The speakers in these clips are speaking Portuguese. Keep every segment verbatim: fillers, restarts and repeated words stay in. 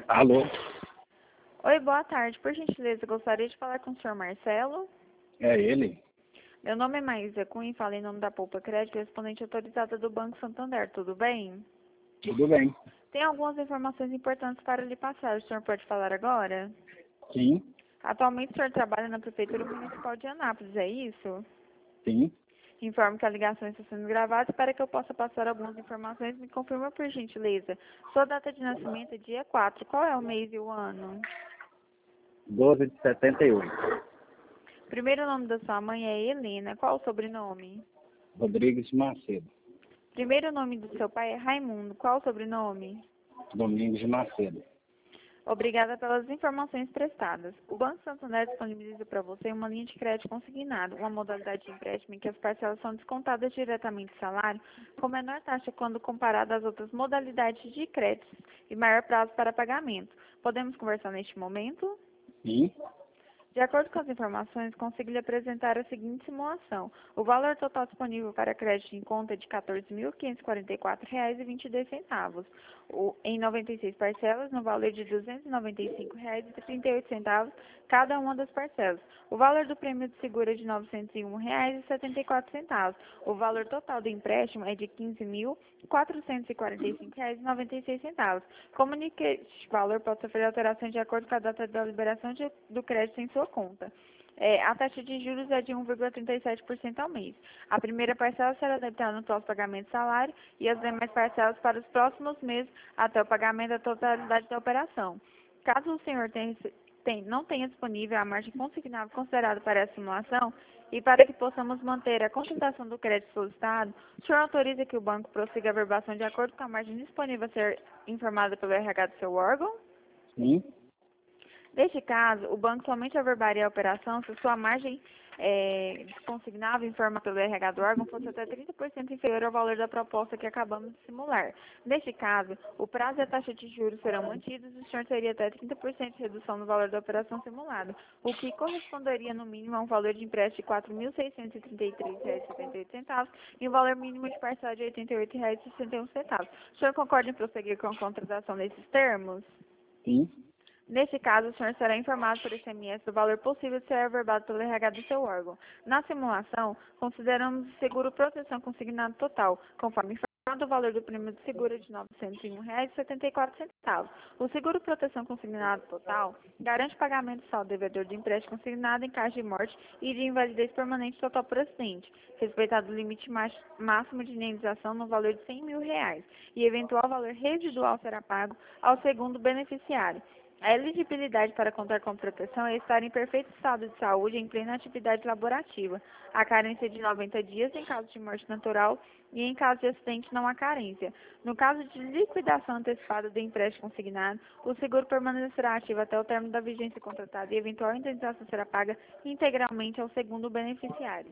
Alô? Oi, boa tarde. Por gentileza, gostaria de falar com o senhor Marcelo. É ele? Meu nome é Maísa Cunha e falo em nome da Poupa Crédito, respondente autorizada do Banco Santander. Tudo bem? Tudo bem. Tem algumas informações importantes para lhe passar. O senhor pode falar agora? Sim, Atualmente, o senhor trabalha na Prefeitura Municipal de Anápolis, é isso? sim. Informo que a ligação está sendo gravada. Para que eu possa passar algumas informações, me confirma por gentileza. Sua data de nascimento é dia quatro. Qual é o mês e o ano? doze de setenta e oito. Primeiro nome da sua mãe é Helena. Qual o sobrenome? Rodrigues de Macedo. Primeiro nome do seu pai é Raimundo. Qual o sobrenome? Domingos de Macedo. Obrigada pelas informações prestadas. O Banco Santander disponibiliza para você uma linha de crédito consignado, uma modalidade de empréstimo em que as parcelas são descontadas diretamente do salário, com menor taxa quando comparada às outras modalidades de créditos e maior prazo para pagamento. Podemos conversar neste momento? Sim, De acordo com as informações, consigo lhe apresentar a seguinte simulação. O valor total disponível para crédito em conta é de quatorze mil quinhentos e quarenta e quatro reais e vinte e dois centavos, o, em noventa e seis parcelas, no valor de duzentos e noventa e cinco reais e trinta e oito centavos cada uma das parcelas. O valor do prêmio de seguro é de novecentos e um reais e setenta e quatro centavos. O valor total do empréstimo é de quinze mil quatrocentos e quarenta e cinco reais e noventa e seis centavos. Comunique este valor pode sofrer alteração de acordo com a data da liberação de, do crédito em sua conta. É, a taxa de juros é de um vírgula trinta e sete por cento ao mês. A primeira parcela será debitada no próximo pagamento de salário e as demais parcelas para os próximos meses até o pagamento da totalidade da operação. Caso o senhor tenha, tem, não tenha disponível a margem consignável considerada para essa simulação e para que possamos manter a concentração do crédito solicitado, o senhor autoriza que o banco prossiga a verbação de acordo com a margem disponível a ser informada pelo R H do seu órgão? sim. Neste caso, o banco somente averbaria a operação se sua margem é, consignável em forma pelo R H do órgão fosse até trinta por cento inferior ao valor da proposta que acabamos de simular. Neste caso, o prazo e a taxa de juros serão mantidos e o senhor teria até trinta por cento de redução no valor da operação simulada, o que corresponderia no mínimo a um valor de empréstimo de quatro mil seiscentos e trinta e três reais e setenta e oito centavos e um valor mínimo de parcela de oitenta e oito reais e sessenta e um centavos. O senhor concorda em prosseguir com a contratação nesses termos? Sim. Neste caso, o senhor será informado por S M S do valor possível de ser averbado pelo R H do seu órgão. Na simulação, consideramos o seguro proteção consignado total, conforme informado o valor do prêmio de seguro de novecentos e um reais e setenta e quatro centavos. O seguro proteção consignado total garante pagamento do saldo devedor de empréstimo consignado em caso de morte e de invalidez permanente total por acidente, respeitado o limite máximo de indenização no valor de cem mil reais, e eventual valor residual será pago ao segundo beneficiário. A elegibilidade para contar com proteção é estar em perfeito estado de saúde e em plena atividade laborativa. A carência de noventa dias em caso de morte natural e em caso de acidente não há carência. No caso de liquidação antecipada do empréstimo consignado, o seguro permanecerá ativo até o término da vigência contratada e eventual indenização será paga integralmente ao segundo beneficiário.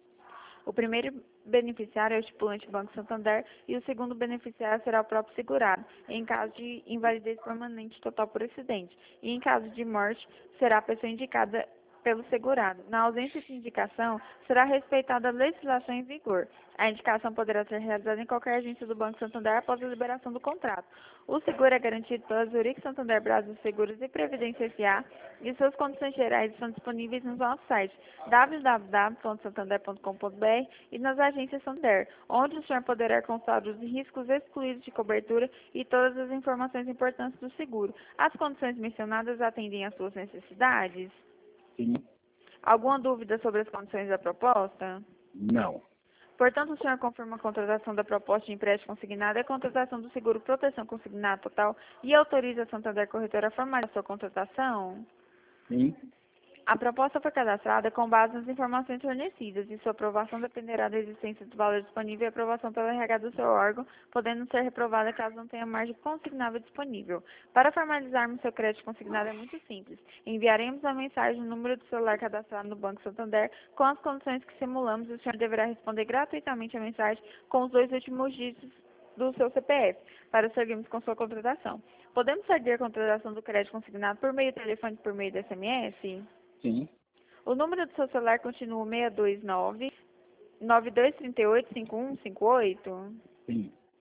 O primeiro beneficiário é o estipulante Banco Santander e o segundo beneficiário será o próprio segurado, em caso de invalidez permanente total por acidente. E em caso de morte, será a pessoa indicada pelo segurado. Na ausência de indicação, será respeitada a legislação em vigor. A indicação poderá ser realizada em qualquer agência do Banco Santander após a liberação do contrato. O seguro é garantido pela Zurich Santander Brasil Seguros e Previdência S A e suas condições gerais estão disponíveis no nosso site w w w ponto santander ponto com ponto b r e nas agências Santander, onde o senhor poderá consultar os riscos excluídos de cobertura e todas as informações importantes do seguro. As condições mencionadas atendem às suas necessidades? Sim. Alguma dúvida sobre as condições da proposta? Não. Portanto, o senhor confirma a contratação da proposta de empréstimo consignado e a contratação do seguro proteção consignado total e autoriza a Santander Corretora a formalizar a sua contratação? Sim. A proposta foi cadastrada com base nas informações fornecidas e sua aprovação dependerá da existência do valor disponível e aprovação pelo R H do seu órgão, podendo ser reprovada caso não tenha margem consignável disponível. Para formalizarmos seu crédito consignado é muito simples. Enviaremos a mensagem no número do celular cadastrado no Banco Santander com as condições que simulamos e o senhor deverá responder gratuitamente a mensagem com os dois últimos dígitos do seu C P F, para seguirmos com sua contratação. Podemos seguir a contratação do crédito consignado por meio do telefone e por meio do S M S? Sim. O número do seu celular continua seis dois nove, nove dois três oito, cinco um cinco oito? Sim.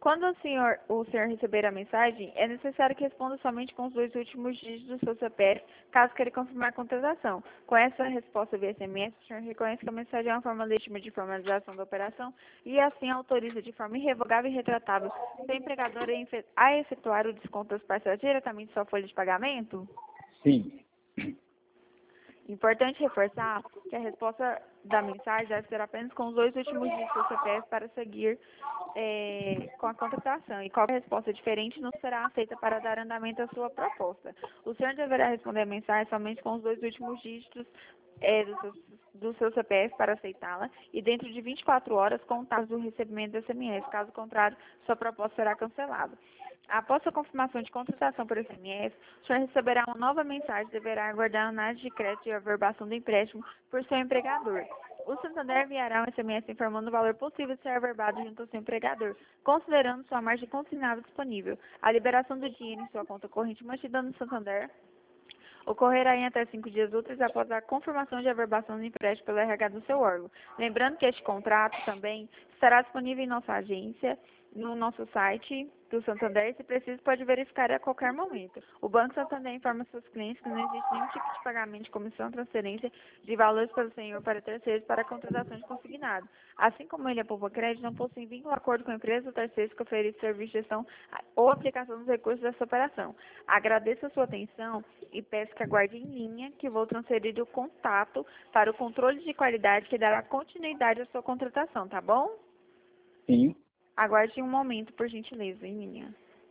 Quando o senhor, o senhor receber a mensagem, é necessário que responda somente com os dois últimos dígitos do seu C P F, caso queira confirmar a contratação. Com essa resposta via S M S, o senhor reconhece que a mensagem é uma forma legítima de formalização da operação e assim autoriza de forma irrevogável e retratável seu empregador a efetuar o desconto das parcelas diretamente em sua folha de pagamento? Sim. Importante reforçar que a resposta da mensagem deve ser apenas com os dois últimos dígitos do C P F para seguir é, com a contratação, e qualquer resposta diferente não será aceita para dar andamento à sua proposta. O senhor deverá responder a mensagem somente com os dois últimos dígitos é, do, seu, do seu C P F para aceitá-la e dentro de vinte e quatro horas contados do recebimento do S M S. Caso contrário, sua proposta será cancelada. Após a confirmação de contratação por S M S, o senhor receberá uma nova mensagem e deverá aguardar a análise de crédito e averbação do empréstimo por seu empregador. O Santander enviará um S M S informando o valor possível de ser averbado junto ao seu empregador, considerando sua margem consignável disponível. A liberação do dinheiro em sua conta corrente mantida no Santander ocorrerá em até cinco dias úteis após a confirmação de averbação do empréstimo pelo R H do seu órgão. Lembrando que este contrato também estará disponível em nossa agência, no nosso site do Santander, e se preciso pode verificar a qualquer momento. O Banco Santander informa seus clientes que não existe nenhum tipo de pagamento de comissão, transferência de valores pelo senhor para terceiros para a contratação de consignado. Assim como ele, a Poupa Crédito, não possui vínculo ou acordo com a empresa ou terceiros que ofereçam serviço de gestão ou aplicação dos recursos dessa operação. Agradeço a sua atenção e peço que aguarde em linha que vou transferir o contato para o controle de qualidade que dará continuidade à sua contratação, tá bom? Sim. Aguarde um momento, por gentileza, em linha.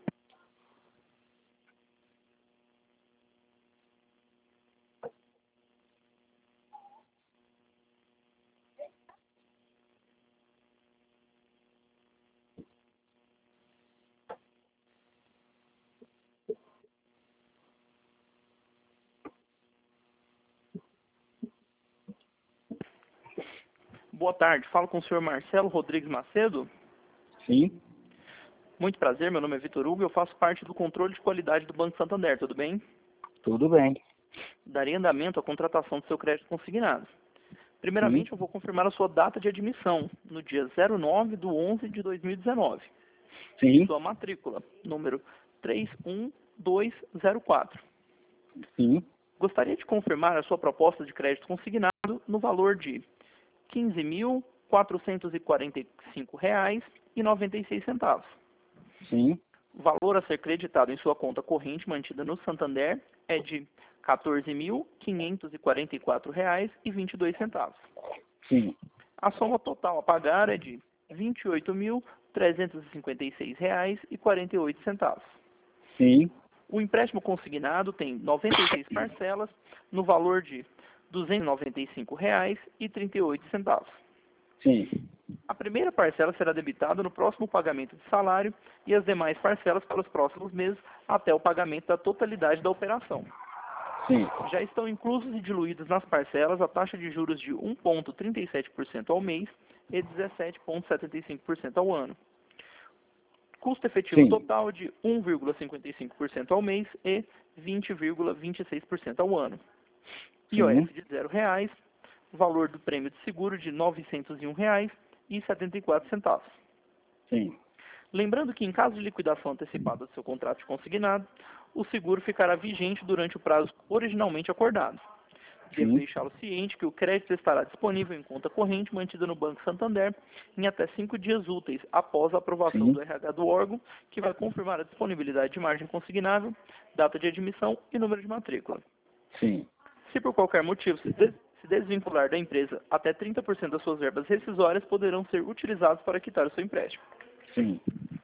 Boa tarde, falo com o senhor Marcelo Rodrigues Macedo. Sim. Muito prazer, meu nome é Vitor Hugo e eu faço parte do controle de qualidade do Banco Santander, tudo bem? Tudo bem. Darei andamento à contratação do seu crédito consignado. Primeiramente, Sim. eu vou confirmar a sua data de admissão, no dia zero nove de onze de dois mil e dezenove. Sim. Sua matrícula, número três um dois zero quatro. Sim. Gostaria de confirmar a sua proposta de crédito consignado no valor de quinze mil quatrocentos e quarenta e cinco reais e noventa e seis centavos. Sim. O valor a ser creditado em sua conta corrente mantida no Santander é de quatorze mil quinhentos e quarenta e quatro reais e vinte e dois centavos. Sim. A soma total a pagar é de vinte e oito mil trezentos e cinquenta e seis reais e quarenta e oito centavos. Sim. O empréstimo consignado tem noventa e seis parcelas no valor de duzentos e noventa e cinco reais e trinta e oito centavos. Sim. A primeira parcela será debitada no próximo pagamento de salário e as demais parcelas para os próximos meses até o pagamento da totalidade da operação. Sim. Já estão inclusos e diluídos nas parcelas a taxa de juros de um vírgula trinta e sete por cento ao mês e dezessete vírgula setenta e cinco por cento ao ano. Custo efetivo Sim. total de um vírgula cinquenta e cinco por cento ao mês e vinte vírgula vinte e seis por cento ao ano. I O F de zero reais, valor do prêmio de seguro de novecentos e um reais e setenta e quatro centavos. Sim. Lembrando que em caso de liquidação antecipada do seu contrato de consignado, o seguro ficará vigente durante o prazo originalmente acordado. Devo Sim. deixá-lo ciente que o crédito estará disponível em conta corrente mantida no Banco Santander em até cinco dias úteis após a aprovação Sim. do R H do órgão, que vai confirmar a disponibilidade de margem consignável, data de admissão e número de matrícula. Sim. Se por qualquer motivo se, des se desvincular da empresa, até trinta por cento das suas verbas rescisórias poderão ser utilizadas para quitar o seu empréstimo. Sim.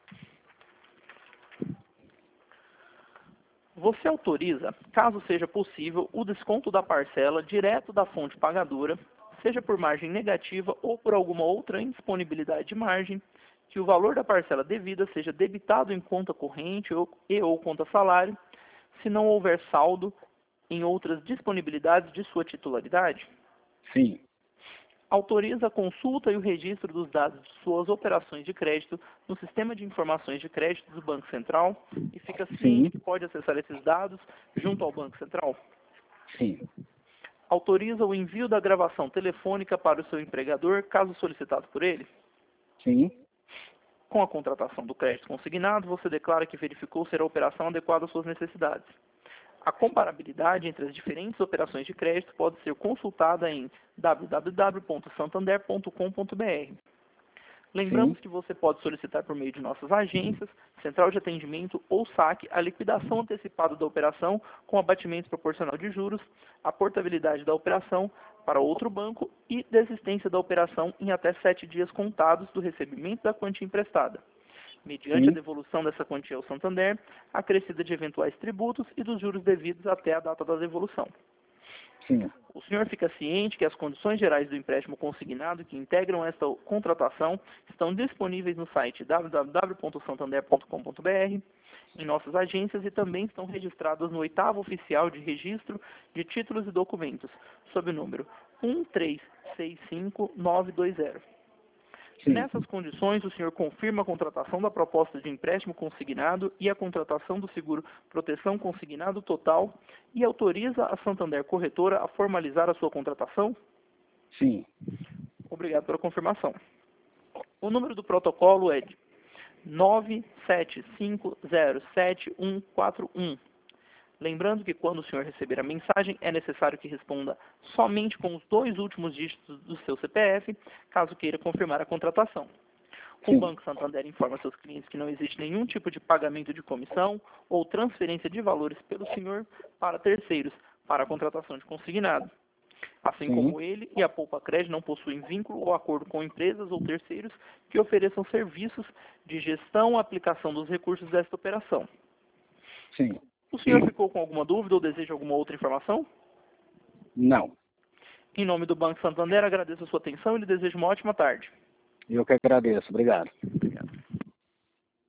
Você autoriza, caso seja possível, o desconto da parcela direto da fonte pagadora, seja por margem negativa ou por alguma outra indisponibilidade de margem, que o valor da parcela devida seja debitado em conta corrente ou, e ou conta salário, se não houver saldo em outras disponibilidades de sua titularidade? Sim. Autoriza a consulta e o registro dos dados de suas operações de crédito no Sistema de Informações de Crédito do Banco Central e fica ciente Sim. que pode acessar esses dados junto ao Banco Central? Sim. Autoriza o envio da gravação telefônica para o seu empregador, caso solicitado por ele? Sim. Com a contratação do crédito consignado, você declara que verificou ser a operação adequada às suas necessidades. A comparabilidade entre as diferentes operações de crédito pode ser consultada em w w w ponto santander ponto com ponto b r. Lembramos Sim. que você pode solicitar por meio de nossas agências, central de atendimento ou saque a liquidação antecipada da operação com abatimento proporcional de juros, a portabilidade da operação para outro banco e desistência da operação em até sete dias contados do recebimento da quantia emprestada, mediante Sim. a devolução dessa quantia ao Santander, acrescida de eventuais tributos e dos juros devidos até a data da devolução. Sim. O senhor fica ciente que as condições gerais do empréstimo consignado que integram esta contratação estão disponíveis no site w w w ponto santander ponto com ponto b r, em nossas agências e também estão registradas no oitavo oficial de registro de títulos e documentos, sob o número um três seis cinco nove dois zero. Sim. Nessas condições, o senhor confirma a contratação da proposta de empréstimo consignado e a contratação do seguro proteção consignado total e autoriza a Santander Corretora a formalizar a sua contratação? Sim. Obrigado pela confirmação. O número do protocolo é de nove sete cinco zero sete um quatro um. Lembrando que quando o senhor receber a mensagem, é necessário que responda somente com os dois últimos dígitos do seu C P F, caso queira confirmar a contratação. O Sim. Banco Santander informa seus clientes que não existe nenhum tipo de pagamento de comissão ou transferência de valores pelo senhor para terceiros para a contratação de consignado. Assim Sim. como ele e a Poupa Crédito não possuem vínculo ou acordo com empresas ou terceiros que ofereçam serviços de gestão ou aplicação dos recursos desta operação. Sim. O senhor ficou com alguma dúvida ou deseja alguma outra informação? Não. Em nome do Banco Santander, agradeço a sua atenção e lhe desejo uma ótima tarde. Eu que agradeço. Obrigado.